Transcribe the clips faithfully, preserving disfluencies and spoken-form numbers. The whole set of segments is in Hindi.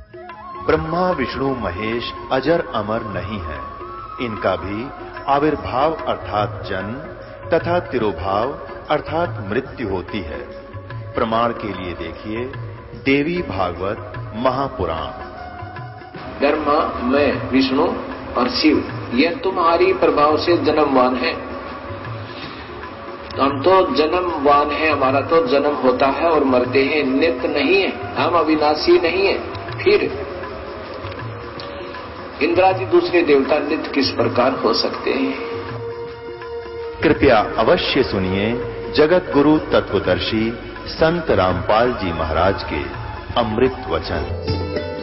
ब्रह्मा विष्णु महेश अजर अमर नहीं है। इनका भी आविर्भाव अर्थात जन्म तथा तिरोभाव अर्थात मृत्यु होती है। प्रमाण के लिए देखिए देवी भागवत महापुराण। ब्रह्मा, मैं, विष्णु और शिव ये तुम्हारी प्रभाव से जन्मवान है। हम तो जन्मवान है, हमारा तो जन्म होता है और मरते हैं, नित्य नहीं है, हम अविनाशी नहीं है। फिर इंद्रादि दूसरे देवता नित्य किस प्रकार हो सकते हैं? कृपया अवश्य सुनिए जगत गुरु तत्वदर्शी संत रामपाल जी महाराज के अमृत वचन।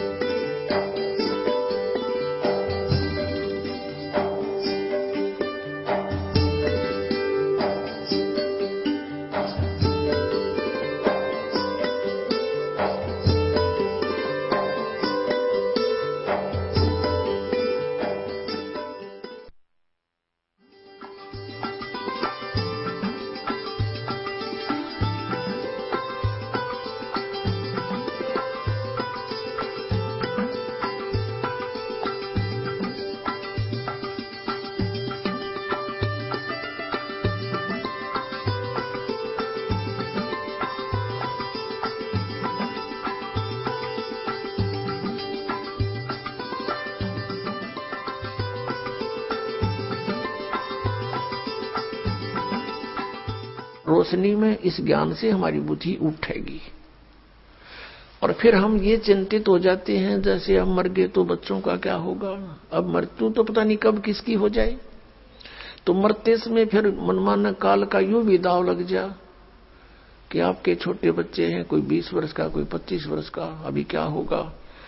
रोशनी में इस ज्ञान से हमारी बुद्धि उठेगी और फिर हम ये चिंतित हो जाते हैं जैसे हम मर गए तो बच्चों का क्या होगा, अब मृत्यु तो पता नहीं कब किसकी हो जाए। तो मरते समय फिर मनमाना काल का यूं भी दाव लग जा कि आपके छोटे बच्चे हैं, कोई बीस वर्ष का, कोई पच्चीस वर्ष का, अभी क्या होगा।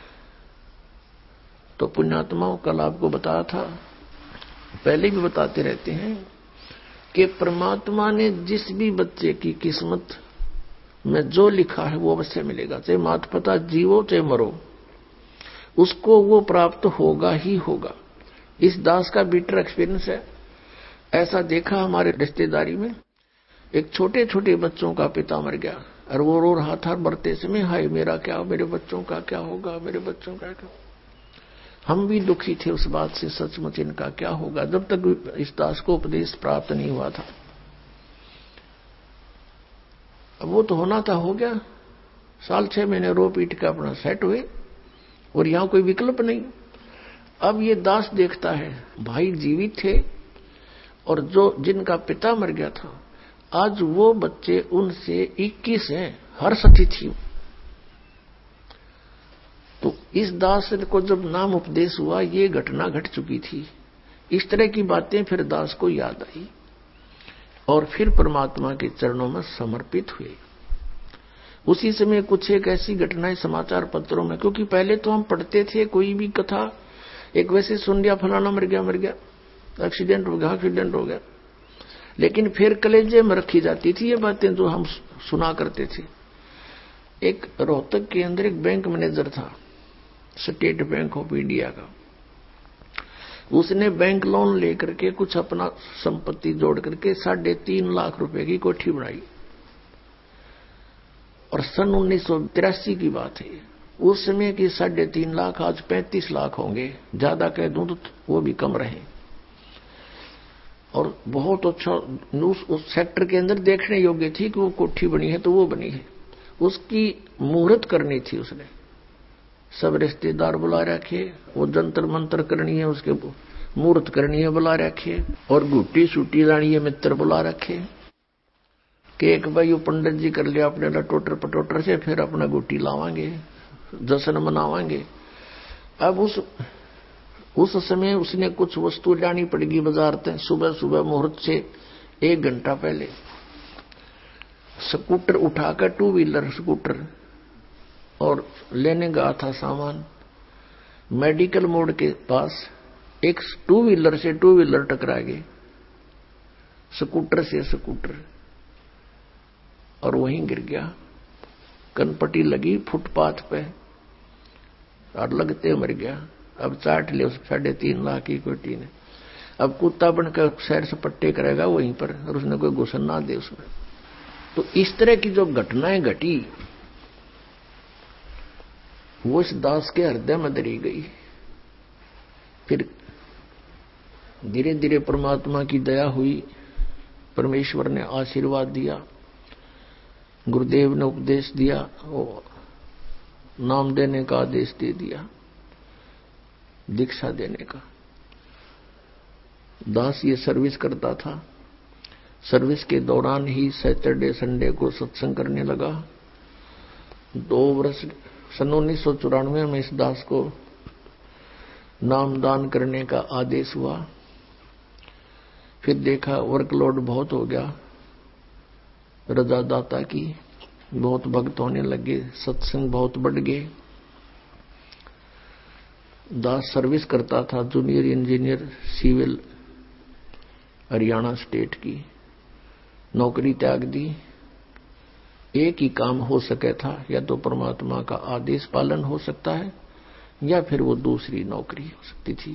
तो पुण्यात्माओं कल आपको बताया था, पहले भी बताते रहते हैं कि परमात्मा ने जिस भी बच्चे की किस्मत में जो लिखा है वो अवश्य मिलेगा, चाहे माता पिता जीवो चाहे मरो, उसको वो प्राप्त होगा ही होगा। इस दास का बिटर एक्सपीरियंस है। ऐसा देखा हमारे रिश्तेदारी में, एक छोटे छोटे बच्चों का पिता मर गया और वो रो रहा था मरते समय, हाय मेरा क्या, मेरे बच्चों का क्या होगा, मेरे बच्चों का क्या। हम भी दुखी थे उस बात से, सचमुच इनका क्या होगा, जब तक इस दास को उपदेश प्राप्त नहीं हुआ था। अब वो तो होना था हो गया, साल छह महीने रो पीट के अपना सेट हुए और यहां कोई विकल्प नहीं। अब ये दास देखता है भाई जीवित थे और जो जिनका पिता मर गया था आज वो बच्चे उनसे इक्कीस हैं, हर्ष तिथि। तो इस दास को जब नाम उपदेश हुआ ये घटना घट चुकी थी। इस तरह की बातें फिर दास को याद आई और फिर परमात्मा के चरणों में समर्पित हुए। उसी समय कुछ एक ऐसी घटनाएं समाचार पत्रों में, क्योंकि पहले तो हम पढ़ते थे कोई भी कथा एक वैसे सुन लिया, फलाना मर गया मर गया, एक्सीडेंट हो गया एक्सीडेंट हो गया, लेकिन फिर कलेजे में रखी जाती थी ये बातें जो हम सुना करते थे। एक रोहतक के अंदर एक बैंक मैनेजर था, स्टेट बैंक ऑफ इंडिया का। उसने बैंक लोन लेकर के कुछ अपना संपत्ति जोड़ करके साढ़े तीन लाख रुपए की कोठी बनाई और सन उन्नीस सौ तिरासी की बात है। उस समय की साढ़े तीन लाख आज पैंतीस लाख होंगे, ज्यादा कह दूं तो वो भी कम रहे। और बहुत अच्छा उस, उस सेक्टर के अंदर देखने योग्य थी कि वो कोठी बनी है तो वो बनी है। उसकी मुहूर्त करनी थी, उसने सब रिश्तेदार बुला रखे, वो जंतर मंत्र करनी है, उसके मुहूर्त करनी है बुला रखे, और गुट्टी सूटी लानी है मित्र बुला रखे कि एक भाई पंडित जी कर लिया अपने लटोटर पटोटर से, फिर अपना गुट्टी लावांगे, जश्न मनावांगे। अब उस उस समय उसने कुछ वस्तु लानी पड़ेगी बाजार से। सुबह सुबह मुहूर्त से एक घंटा पहले स्कूटर उठाकर, टू व्हीलर स्कूटर, और लेने गया था सामान। मेडिकल मोड़ के पास एक टू व्हीलर से टू व्हीलर टकरा गए, स्कूटर से स्कूटर, और वहीं गिर गया। कनपट्टी लगी फुटपाथ पे और लगते मर गया। अब चाट ले उस साढ़े तीन लाख की कोठी ने। अब कुत्ता बनकर सैर सपट्टे करेगा वहीं पर, और उसने कोई घुसन ना दे उसमें। तो इस तरह की जो घटनाएं घटी वो इस दास के हृदय में धरी गई। फिर धीरे धीरे परमात्मा की दया हुई, परमेश्वर ने आशीर्वाद दिया, गुरुदेव ने उपदेश दिया, वो नाम देने का आदेश दे दिया, दीक्षा देने का। दास ये सर्विस करता था। सर्विस के दौरान ही सैटरडे संडे को सत्संग करने लगा। दो वर्ष सन उन्नीस सौ चौरानवे में इस दास को नामदान करने का आदेश हुआ। फिर देखा वर्कलोड बहुत हो गया, रजादाता की बहुत भक्त होने लगे, सत्संग बहुत बढ़ गए। दास सर्विस करता था, junior engineer civil Haryana state की। नौकरी त्याग दी। एक ही काम हो सके था, या तो परमात्मा का आदेश पालन हो सकता है या फिर वो दूसरी नौकरी हो सकती थी।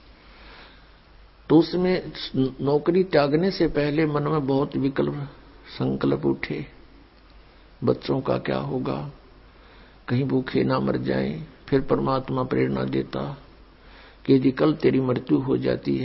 तो उसमें नौकरी त्यागने से पहले मन में बहुत विकल्प संकल्प उठे। बच्चों का क्या होगा, कहीं भूखे ना मर जाएं। फिर परमात्मा प्रेरणा देता कि यदि कल तेरी मृत्यु हो जाती है